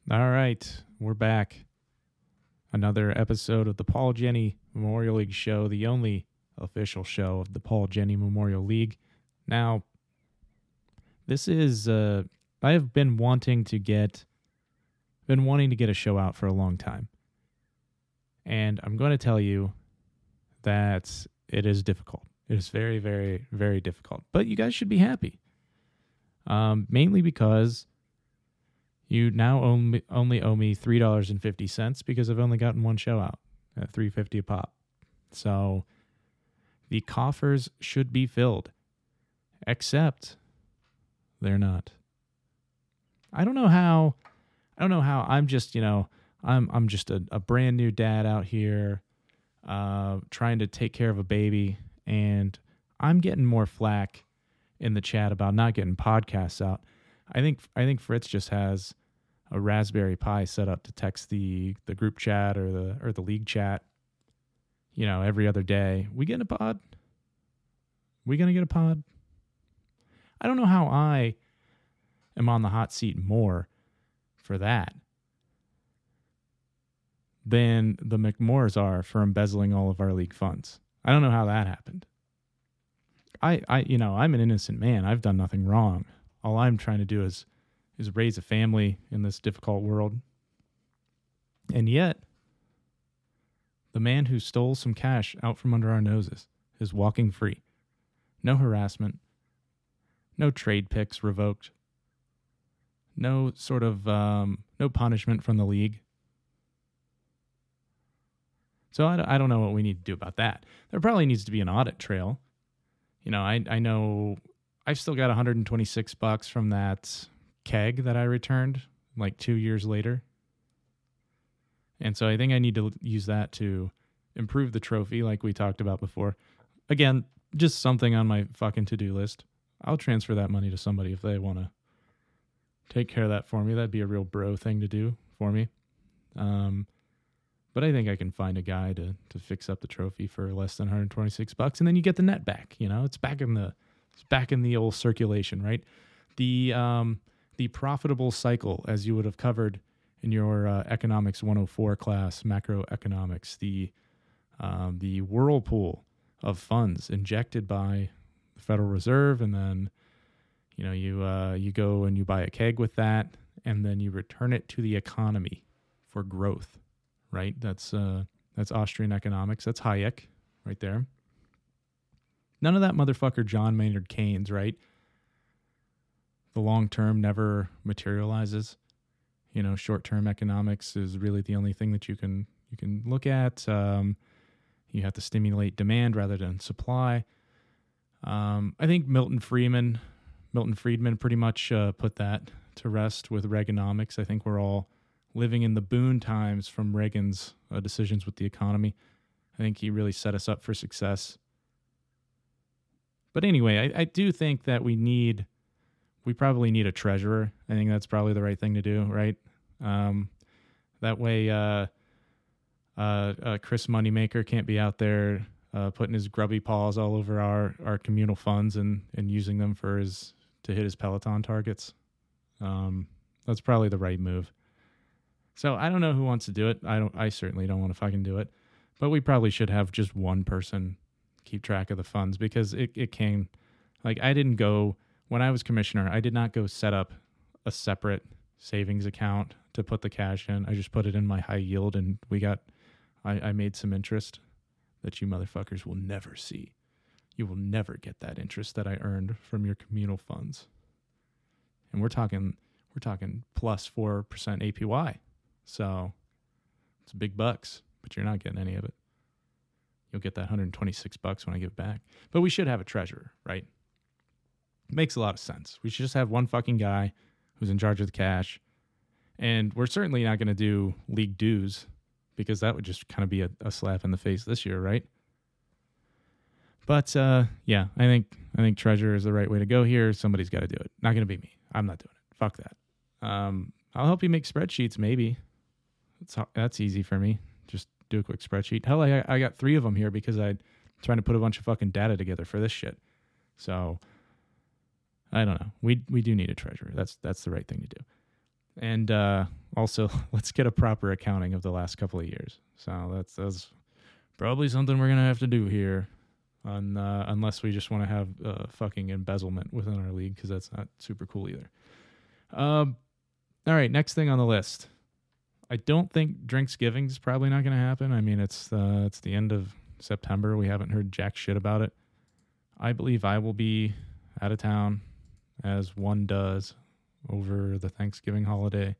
All right, we're back. Another episode of the Paul Jenney Memorial League show, the only official show of the Paul Jenney Memorial League. Now, this is I have been wanting to get a show out for a long time. And I'm going to tell you that it is difficult. It is very, very, very difficult. But you guys should be happy. Mainly because you now only owe me $3.50 because I've only gotten one show out at $3.50 a pop. So the coffers should be filled, except they're not. I don't know how. I'm just, I'm just a brand new dad out here, trying to take care of a baby, and I'm getting more flack in the chat about not getting podcasts out. I think Fritz just has a Raspberry Pi set up to text the group chat or the league chat, every other day. We getting a pod? We gonna get a pod? I don't know how I am on the hot seat more for that than the McMoores are for embezzling all of our league funds. I don't know how that happened. I'm an innocent man. I've done nothing wrong. All I'm trying to do is raise a family in this difficult world. And yet, the man who stole some cash out from under our noses is walking free. No harassment. No trade picks revoked. No sort of, no punishment from the league. So I don't know what we need to do about that. There probably needs to be an audit trail. I know I've still got $126 from that keg that I returned like 2 years later. And so I think I need to use that to improve the trophy like we talked about before. Again, just something on my fucking to-do list. I'll transfer that money to somebody if they want to take care of that for me. That'd be a real bro thing to do for me. But I think I can find a guy to fix up the trophy for less than $126, and then you get the net back. It's back in the old circulation, right? The profitable cycle, as you would have covered in your economics 104 class, macroeconomics, the whirlpool of funds injected by the Federal Reserve, and then you go and you buy a keg with that, and then you return it to the economy for growth. Right, that's Austrian economics. That's Hayek, right there. None of that motherfucker John Maynard Keynes, right? The long term never materializes. Short term economics is really the only thing that you can look at. You have to stimulate demand rather than supply. I think Milton Friedman pretty much put that to rest with Reaganomics. I think we're all living in the boon times from Reagan's decisions with the economy. I think he really set us up for success. But anyway, I do think that we probably need a treasurer. I think that's probably the right thing to do, right? That way Chris Moneymaker can't be out there putting his grubby paws all over our communal funds and using them to hit his Peloton targets. That's probably the right move. So I don't know who wants to do it. I certainly don't want to fucking do it. But we probably should have just one person keep track of the funds, because it can, like, I didn't go, when I was commissioner, I did not go set up a separate savings account to put the cash in. I just put it in my high yield, and I made some interest that you motherfuckers will never see. You will never get that interest that I earned from your communal funds. And we're talking plus 4% APY. So it's big bucks, but you're not getting any of it. You'll get that $126 when I give it back. But we should have a treasurer, right? It makes a lot of sense. We should just have one fucking guy who's in charge of the cash. And we're certainly not going to do league dues, because that would just kind of be a slap in the face this year, right? But yeah, I think treasurer is the right way to go here. Somebody's got to do it. Not going to be me. I'm not doing it. Fuck that. I'll help you make spreadsheets, maybe. That's easy for me. Just do a quick spreadsheet. Hell, I got 3 of them here because I'm trying to put a bunch of fucking data together for this shit. So I don't know. We do need a treasurer. That's the right thing to do. And Also, let's get a proper accounting of the last couple of years. So that's probably something we're gonna have to do here, unless we just want to have fucking embezzlement within our league, because that's not super cool either. All right, next thing on the list. I don't think Drinksgiving is probably not going to happen. I mean, it's the end of September. We haven't heard jack shit about it. I believe I will be out of town, as one does, over the Thanksgiving holiday.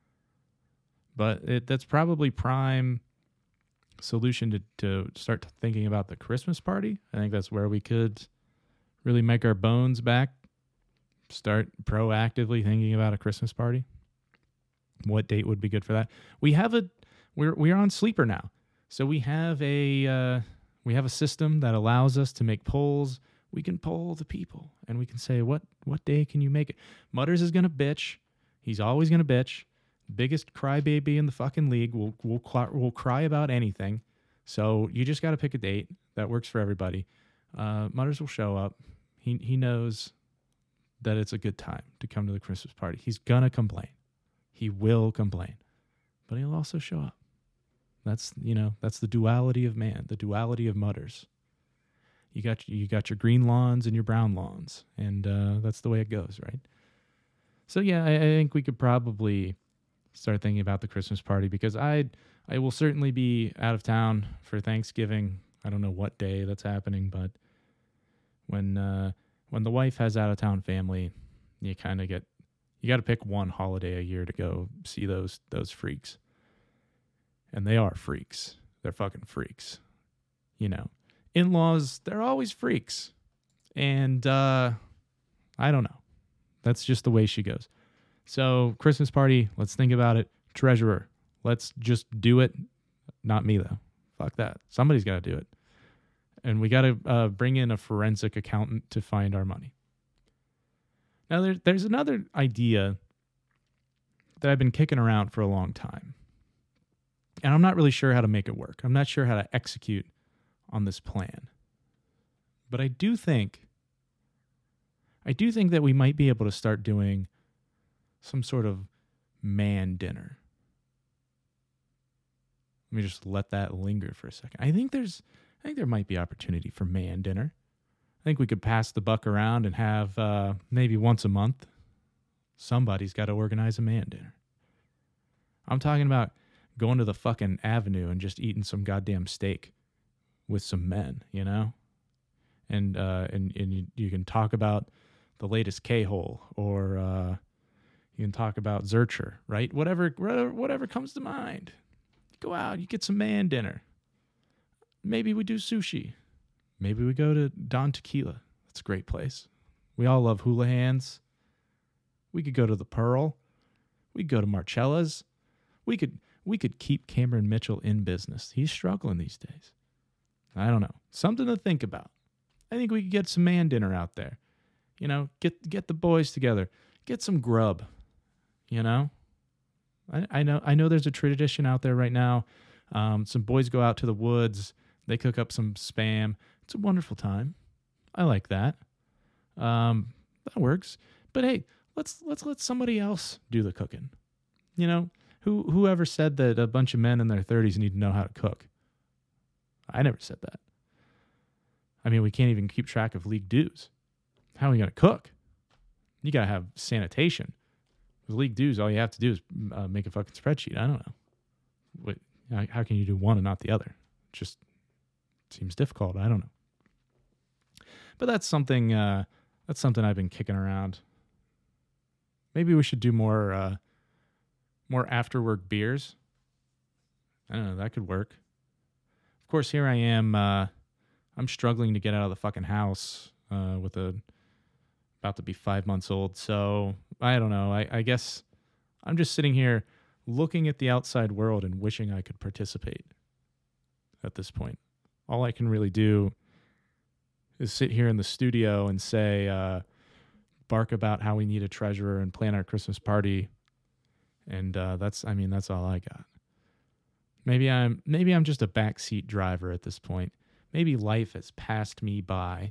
But that's probably prime solution to start thinking about the Christmas party. I think that's where we could really make our bones back. Start proactively thinking about a Christmas party. What date would be good for that? We're on Sleeper now, so we have a system that allows us to make polls. We can poll the people, and we can say what day can you make it. Mutters is gonna bitch. He's always gonna bitch. Biggest crybaby in the fucking league. We'll cry about anything. So you just got to pick a date that works for everybody. Mutters will show up. He knows that it's a good time to come to the Christmas party. He's gonna complain. He will complain, but he'll also show up. That's the duality of man, the duality of Mutters. You got your green lawns and your brown lawns, and that's the way it goes, right? So yeah, I think we could probably start thinking about the Christmas party, because I will certainly be out of town for Thanksgiving. I don't know what day that's happening, but when the wife has out of town family, you got to pick one holiday a year to go see those freaks. And they are freaks. They're fucking freaks. In-laws, they're always freaks. And I don't know. That's just the way she goes. So Christmas party, let's think about it. Treasurer, let's just do it. Not me, though. Fuck that. Somebody's got to do it. And we got to bring in a forensic accountant to find our money. Now, there's another idea that I've been kicking around for a long time. And I'm not really sure how to make it work. I'm not sure how to execute on this plan. But I do think that we might be able to start doing some sort of man dinner. Let me just let that linger for a second. I think there might be opportunity for man dinner. I think we could pass the buck around and have maybe once a month, somebody's got to organize a man dinner. I'm talking about going to the fucking Avenue and just eating some goddamn steak with some men, and you can talk about the latest K-hole, or you can talk about Zurcher, right? Whatever comes to mind. Go out, you get some man dinner. Maybe we do sushi. Maybe we go to Don Tequila. That's a great place. We all love hula hands. We could go to the Pearl. We could go to Marcella's. We could keep Cameron Mitchell in business. He's struggling these days. I don't know. Something to think about. I think we could get some man dinner out there. Get the boys together. Get some grub. I know there's a tradition out there right now. Some boys go out to the woods. They cook up some Spam. It's a wonderful time. I like that. That works. But hey, let's let somebody else do the cooking. Whoever said that a bunch of men in their 30s need to know how to cook? I never said that. I mean, we can't even keep track of league dues. How are we going to cook? You got to have sanitation. With league dues, all you have to do is make a fucking spreadsheet. I don't know. How can you do one and not the other? It just seems difficult. I don't know. But that's something I've been kicking around. Maybe we should do more after-work beers. I don't know. That could work. Of course, here I am. I'm struggling to get out of the fucking house with about to be 5 months old. So I don't know. I guess I'm just sitting here looking at the outside world and wishing I could participate at this point. All I can really do is sit here in the studio and say, bark about how we need a treasurer and plan our Christmas party. And that's all I got. Maybe I'm just a backseat driver at this point. Maybe life has passed me by.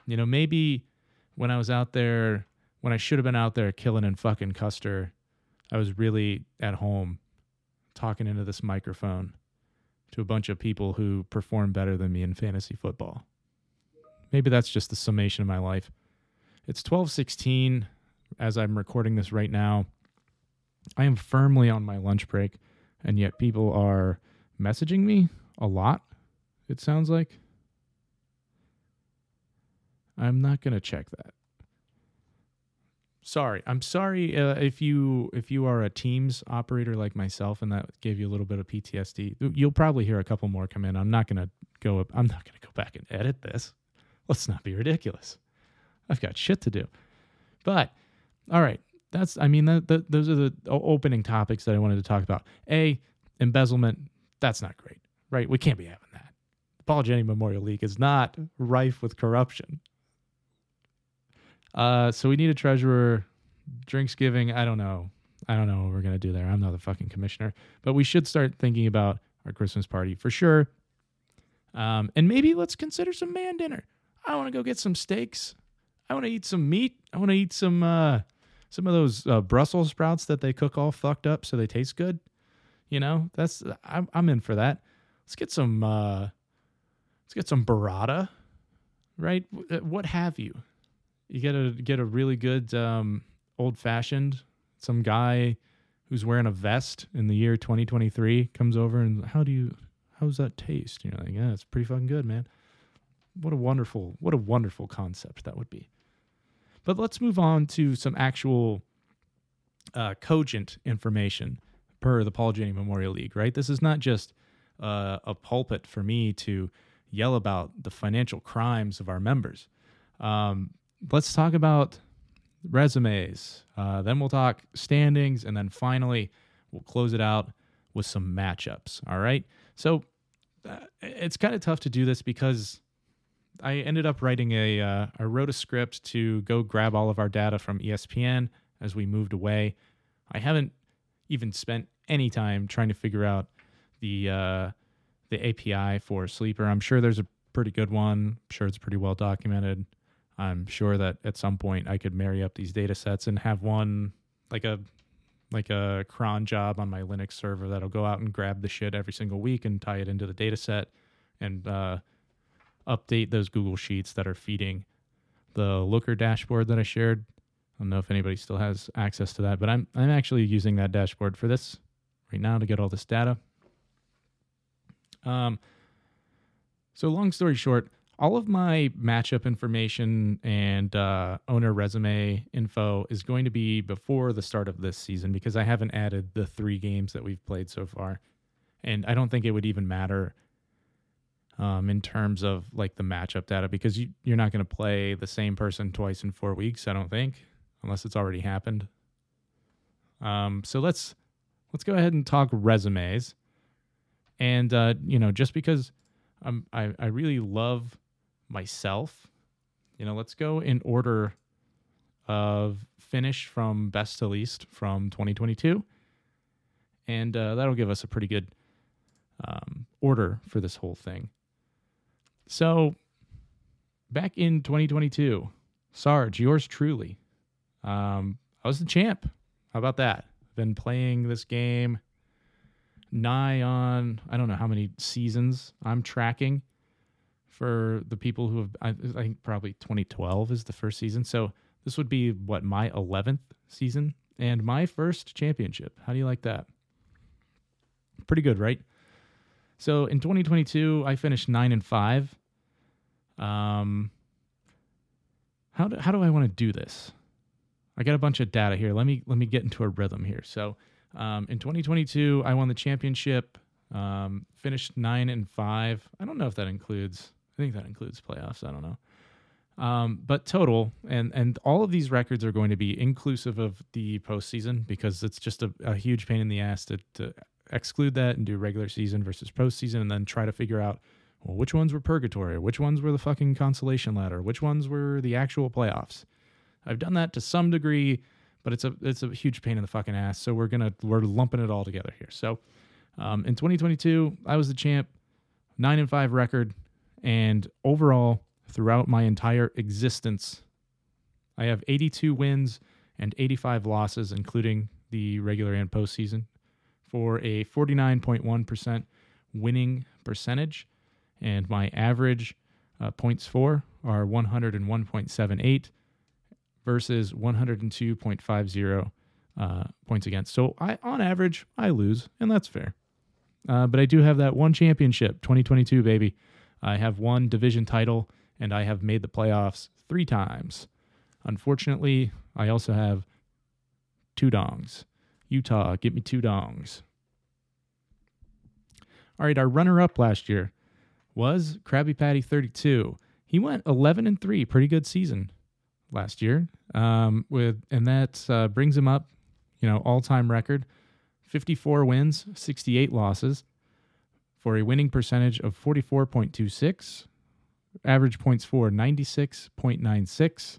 Maybe when I was out there, when I should have been out there killing and fucking Custer, I was really at home talking into this microphone to a bunch of people who perform better than me in fantasy football. Maybe that's just the summation of my life. It's 12:16 as I'm recording this right now. I am firmly on my lunch break, and yet people are messaging me a lot, it sounds like. I'm not going to check that. Sorry. I'm sorry if you are a Teams operator like myself and that gave you a little bit of PTSD. You'll probably hear a couple more come in. I'm not going to go back and edit this. Let's not be ridiculous. I've got shit to do. But all right, those are the opening topics that I wanted to talk about. Embezzlement, that's not great, right? We can't be having that. The Paul Jenney Memorial League is not rife with corruption. So we need a treasurer. Drinks giving, I don't know what we're going to do there. I'm not the fucking commissioner. But we should start thinking about our Christmas party for sure. And maybe let's consider some man dinner. I want to go get some steaks. I want to eat some meat. I want to eat some of those Brussels sprouts that they cook all fucked up so they taste good. You know, I'm in for that. Let's get some burrata, right? What have you? You get a really good old fashioned. Some guy who's wearing a vest in the year 2023 comes over and how's that taste? You're like, yeah, it's pretty fucking good, man. What a wonderful concept that would be. But let's move on to some actual cogent information per the Paul Jenney Memorial League, right? This is not just a pulpit for me to yell about the financial crimes of our members. Let's talk about resumes. Then we'll talk standings, and then finally we'll close it out with some matchups. All right. So it's kind of tough to do this because I ended up writing I wrote a script to go grab all of our data from ESPN as we moved away. I haven't even spent any time trying to figure out the API for Sleeper. I'm sure there's a pretty good one. I'm sure it's pretty well documented. I'm sure that at some point I could marry up these data sets and have one like a cron job on my Linux server that'll go out and grab the shit every single week and tie it into the data set and update those Google Sheets that are feeding the Looker dashboard that I shared. I don't know if anybody still has access to that, but I'm actually using that dashboard for this right now to get all this data. So long story short, all of my matchup information and owner resume info is going to be before the start of this season because I haven't added the 3 games that we've played so far. And I don't think it would even matter in terms of like the matchup data because you're not going to play the same person twice in 4 weeks, I don't think, unless it's already happened. So let's go ahead and talk resumes. And, just because I really love myself, let's go in order of finish from best to least from 2022. And that'll give us a pretty good order for this whole thing. So back in 2022, Sarge, yours truly, I was the champ. How about that? I've been playing this game nigh on, I don't know how many seasons I'm tracking for the people who have, I think probably 2012 is the first season. So this would be my 11th season and my first championship. How do you like that? Pretty good, right? So in 2022, I finished 9-5. How do I want to do this? I got a bunch of data here. Let me get into a rhythm here. So in 2022, I won the championship, finished 9-5. I don't know if that includes, I think that includes playoffs. I don't know. But total, and all of these records are going to be inclusive of the postseason because it's just a huge pain in the ass to exclude that and do regular season versus postseason and then try to figure out, well, which ones were purgatory, which ones were the fucking consolation ladder, which ones were the actual playoffs. I've done that to some degree, but it's a huge pain in the fucking ass. So we're lumping it all together here. So in 2022, I was the champ, 9-5 record, and overall throughout my entire existence, I have 82 wins and 85 losses, including the regular and postseason, for a 49.1% winning percentage. And my average points for are 101.78 versus 102.50 points against. So on average, I lose, and that's fair. But I do have that one championship, 2022, baby. I have one division title, and I have made the playoffs 3 times. Unfortunately, I also have 2 dongs. Utah, get me 2 dongs. All right, our runner-up last year was Krabby Patty 32. He went 11-3, pretty good season last year. And that brings him up, all-time record, 54 wins, 68 losses, for a winning percentage of 44.26, average points for 96.96,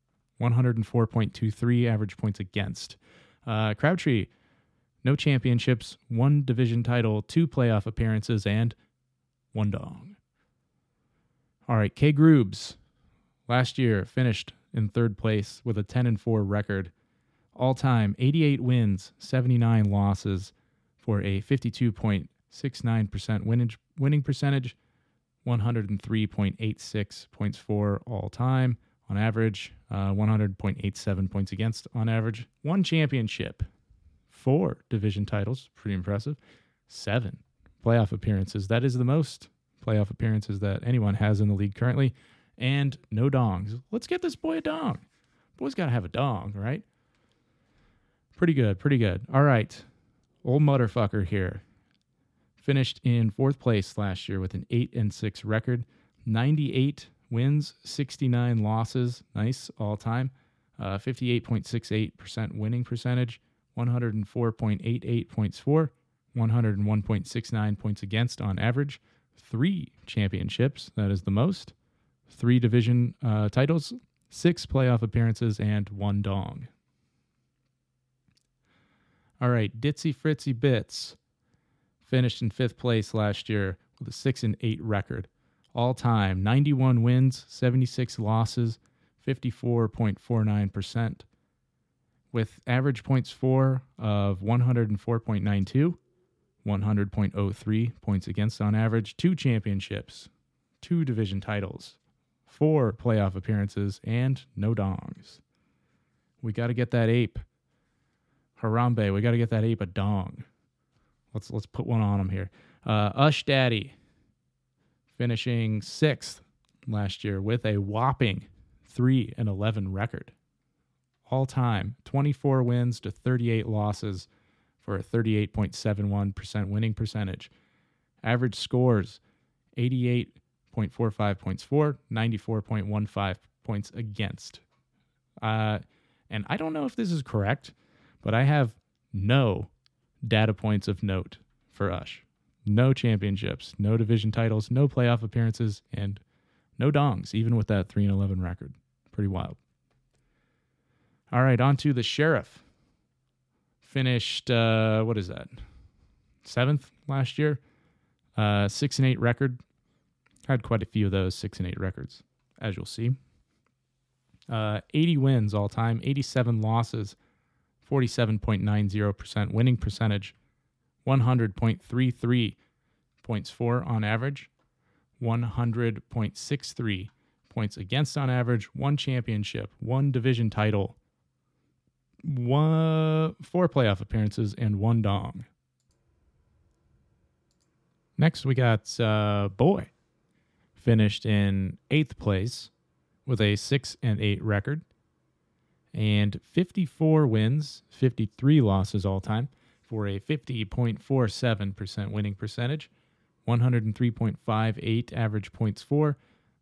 104.23 average points against. Crabtree, no championships, 1 division title, 2 playoff appearances, and 1 dong. All right, K. Groobs, last year finished in 3rd place with a 10-4 record. All-time, 88 wins, 79 losses, for a 52.69% winning percentage, 103.86 points for all-time on average, 100.87 points against on average. 1 championship, 4 division titles, pretty impressive, 7 playoff appearances. That is the most playoff appearances that anyone has in the league currently, and no dongs. Let's get this boy a dong. Boy's got to have a dong, right? Pretty good, pretty good. All right, old motherfucker here. Finished in 4th place last year with an 8-6 record, 98 wins, 69 losses. Nice, all time. 58.68% winning percentage, 104.88 points for, 101.69 points against on average. 3 championships, that is the most. 3 division titles, 6 playoff appearances, and 1 dong. All right, Ditzy Fritzy Bits finished in 5th place last year with a 6-8 record. All time, 91 wins, 76 losses, 54.49%, with average points for of 104.92, 100.03 points against on average. 2 championships, 2 division titles, 4 playoff appearances, and no dongs. We got to get that ape. Harambe, we got to get that ape a dong. Let's put one on him here. Ush Daddy, finishing 6th last year with a whopping 3-11 record. All time, 24 wins to 38 losses for a 38.71% winning percentage. Average scores, 88.45 points for, 94.15 points against. And I don't know if this is correct, but I have no data points of note for Ush. No championships, no division titles, no playoff appearances, and no dongs, even with that 3-11 record. Pretty wild. All right, on to the Sheriff. Finished, 7th last year. 6-8 record. Had quite a few of those 6-8 records, as you'll see. 80 wins all time, 87 losses, 47.90% winning percentage, 100.33 points for on average, 100.63 points against on average, 1 championship, 1 division title, 4 playoff appearances, and 1 dong. Next, we got Boy. Finished in 8th place with a 6-8 record and 54 wins, 53 losses all time for a 50.47% winning percentage, 103.58 average points for,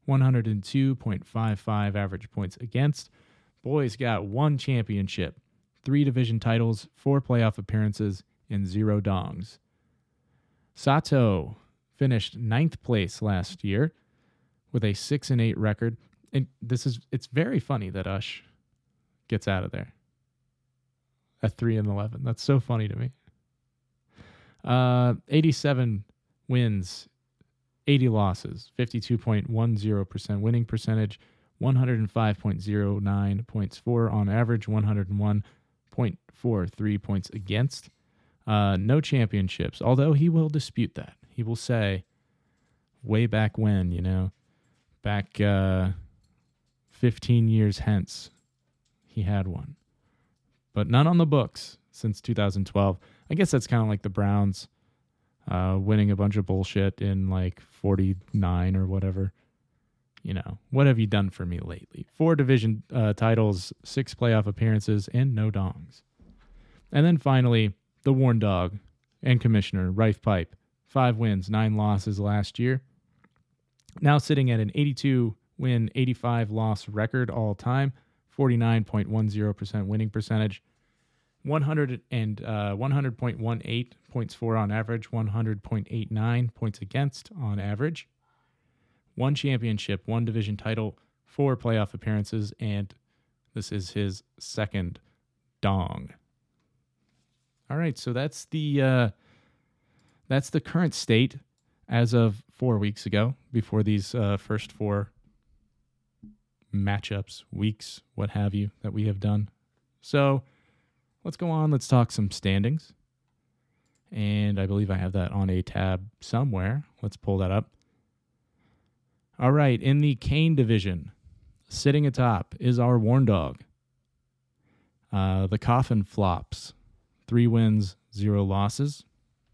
102.55 average points against. Boy's got 1 championship, 3 division titles, 4 playoff appearances, and 0 dongs. Sato finished 9th place last year with a 6-8 record. And it's very funny that Ush gets out of there at 3-11. That's so funny to me. 87 wins, 80 losses, 52.10% winning percentage, 105.09 points for on average, 101 0.43 points against. No championships, although he will dispute that. He will say, way back when, back 15 years hence, he had one. But none on the books since 2012. I guess that's kind of like the Browns winning a bunch of bullshit in like 49 or whatever. What have you done for me lately? 4 division titles, 6 playoff appearances, and no dongs. And then finally, the Warn Dog and Commissioner, Rife Pipe. 5 wins, 9 losses last year. Now sitting at an 82-win, 85-loss record all time, 49.10% winning percentage, 100.18 points for on average, 100.89 points against on average. 1 championship, 1 division title, 4 playoff appearances, and this is his second dong. All right, so that's the current state as of 4 weeks ago, before these first 4 matchups, weeks, what have you, that we have done. So let's go on. Let's talk some standings. And I believe I have that on a tab somewhere. Let's pull that up. All right, in the Kane division, sitting atop is our Warn Dog. The Coffin Flops, 3 wins, 0 losses.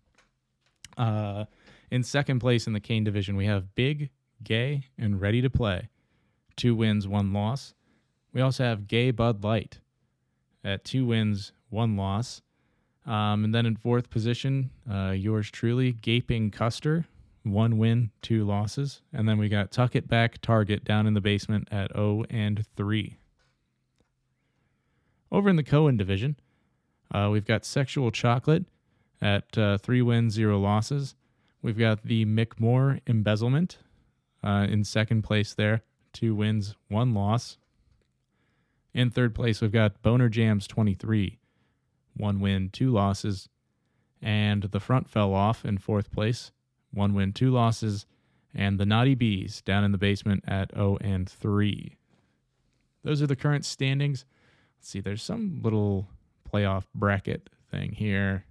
In second place in the Kane division, we have Big, Gay, and Ready to Play. 2 wins, 1 loss. We also have Gay Bud Light at 2 wins, 1 loss. And then in fourth position, yours truly, Gaping Custer, 1 win, 2 losses. And then we got Tuck It Back Target down in the basement at 0-3. Over in the Cohen division, we've got Sexual Chocolate at 3 wins, 0 losses. We've got the McMoore Embezzlement in second place there, 2 wins, 1 loss. In third place, we've got Boner Jams 23, 1 win, 2 losses. And the Front Fell Off in fourth place, 1 win, 2 losses. And the Naughty Bees down in the basement at 0-3. Those are the current standings. Let's see, there's some little playoff bracket thing here.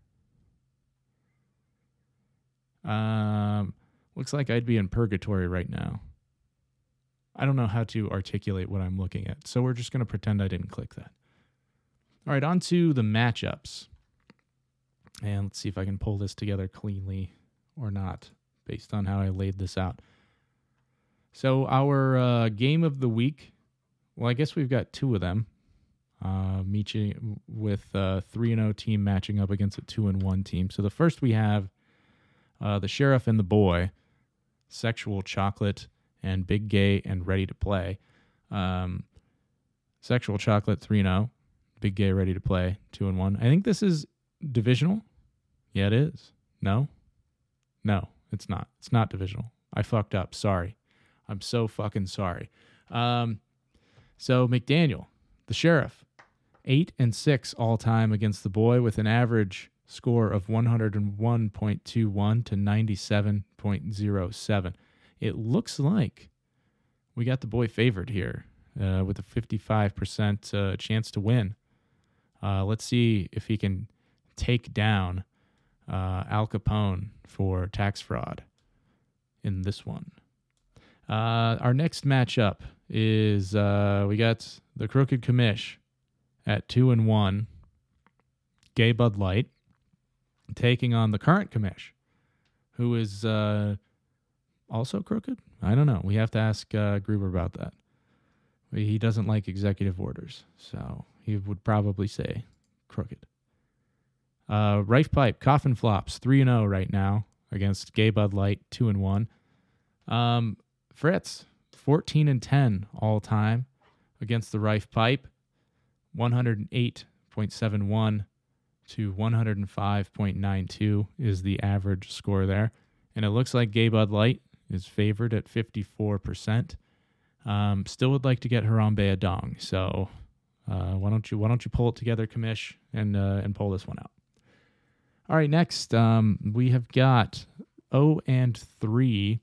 Looks like I'd be in purgatory right now. I don't know how to articulate what I'm looking at, so we're just going to pretend I didn't click that. All right, on to the matchups. And let's see if I can pull this together cleanly or not, based on how I laid this out. So our game of the week, well, I guess we've got 2 of them. Meeting with 3-0 team matching up against a 2-1 team. So the first we have the Sheriff and the Boy, Sexual Chocolate, and Big Gay and Ready to Play. Sexual Chocolate 3-0, Big Gay Ready to Play 2-1. I think this is divisional. Yeah, it is. No, it's not. It's not divisional. I fucked up. Sorry. I'm so fucking sorry. So McDaniel, the Sheriff, 8-6 all time against the Boy with an average score of 101.21 to 97.07. It looks like we got the Boy favored here with a 55% chance to win. Let's see if he can take down Al Capone for tax fraud in this one. Our next matchup is we got the Crooked Commish at 2-1, Gay Bud Light, taking on the current Commish, who is also crooked? I don't know. We have to ask Gruber about that. He doesn't like executive orders, so he would probably say crooked. Rife Pipe, Coffin Flops, 3-0 right now against Gay Bud Light, 2-1. Fritz, 14-10 all time against the Rife Pipe, 108.71 to 105.92 is the average score there. And it looks like Gay Bud Light is favored at 54%. Still would like to get Harambe a dong. So why don't you pull it together, Commish, and pull this one out. All right, next we have got 0-3,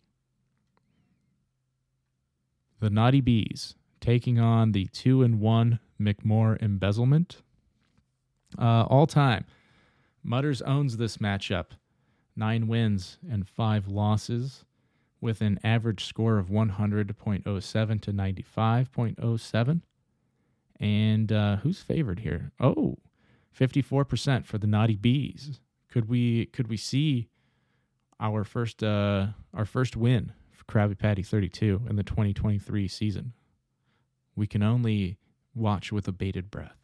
the Naughty Bees taking on the 2-1 McMoore Embezzlement. All time, Mutters owns this matchup. 9 wins and 5 losses with an average score of 100.07 to 95.07. And who's favored here? Oh, 54% for the Naughty Bees. Could we see our first win for Krabby Patty 32 in the 2023 season? We can only watch with a bated breath.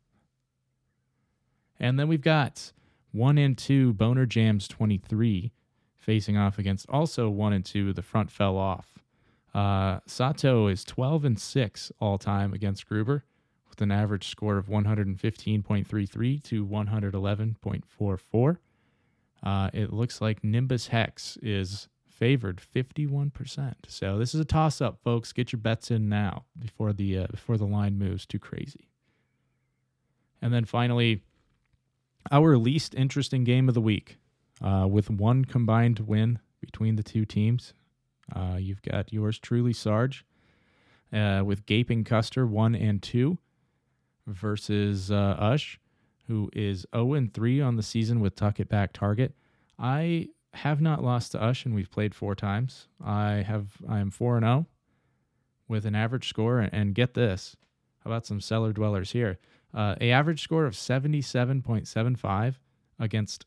And then we've got 1 and 2 Boner Jams 23 facing off against also 1 and 2. The front fell off. Sato is 12 and 6 all time against Gruber with an average score of 115.33 to 111.44. It looks like Nimbus Hex is favored 51%. So this is a toss-up, folks. Get your bets in now before the line moves too crazy. And then finally, our least interesting game of the week, with 1 combined win between the 2 teams. You've got yours truly, Sarge, with Gaping Custer 1 and 2 versus Ush, who is 0 and 3 on the season with Tuck It Back Target. I have not lost to Ush, and we've played 4 times. I am 4 and 0 with an average score, and get this. How about some cellar dwellers here? A average score of 77.75 against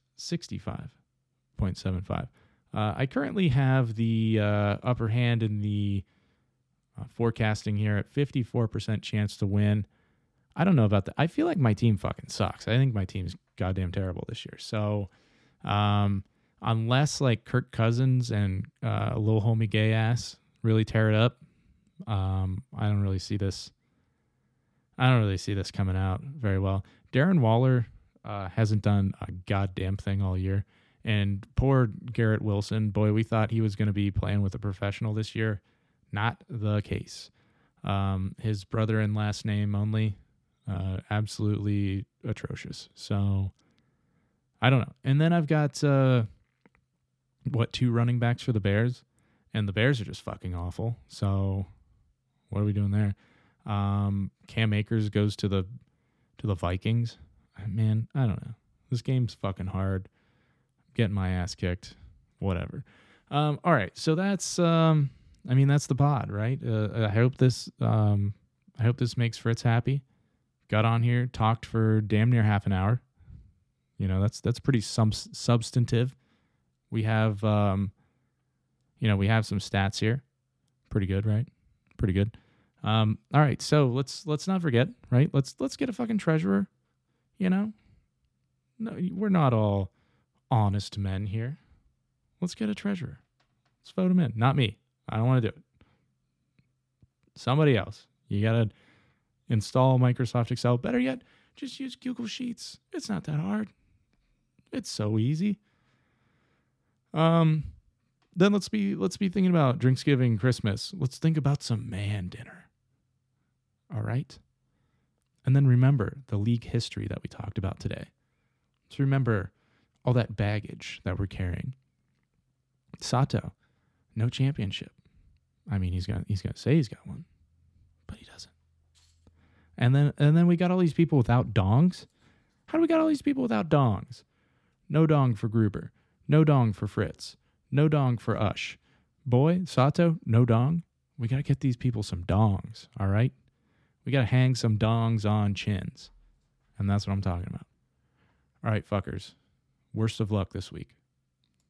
65.75. I currently have the upper hand in the forecasting here at 54% chance to win. I don't know about that. I feel like my team fucking sucks. I think my team's goddamn terrible this year. So unless like Kirk Cousins and a little homie gay ass really tear it up, I don't really see this coming out very well. Darren Waller hasn't done a goddamn thing all year. And poor Garrett Wilson, boy, we thought he was going to be playing with a professional this year. Not the case. His brother and last name only, absolutely atrocious. So, I don't know. And then I've got, 2 running backs for the Bears? And the Bears are just fucking awful. So, what are we doing there? Cam Akers goes to the Vikings. Man, I don't know. This game's fucking hard. Getting my ass kicked. Whatever. All right. So that's that's the pod, right? I hope this makes Fritz happy. Got on here, talked for damn near half an hour. You know, that's pretty substantive. We have we have some stats here. Pretty good, right? Pretty good. All right, so let's not forget, right? Let's get a fucking treasurer. You know, no, we're not all honest men here. Let's get a treasurer. Let's vote him in. Not me. I don't want to do it. Somebody else. You gotta install Microsoft Excel. Better yet, just use Google Sheets. It's not that hard. It's so easy. Then let's be thinking about Drinksgiving, Christmas. Let's think about some man dinner. All right? And then remember the league history that we talked about today. Let's remember all that baggage that we're carrying. Sato, no championship. I mean, he's gonna say he's got one, but he doesn't. And then we got all these people without dongs. How do we got all these people without dongs? No dong for Gruber. No dong for Fritz. No dong for Ush. Boy, Sato, no dong. We got to get these people some dongs, all right? We got to hang some dongs on chins. And that's what I'm talking about. All right, fuckers. Worst of luck this week.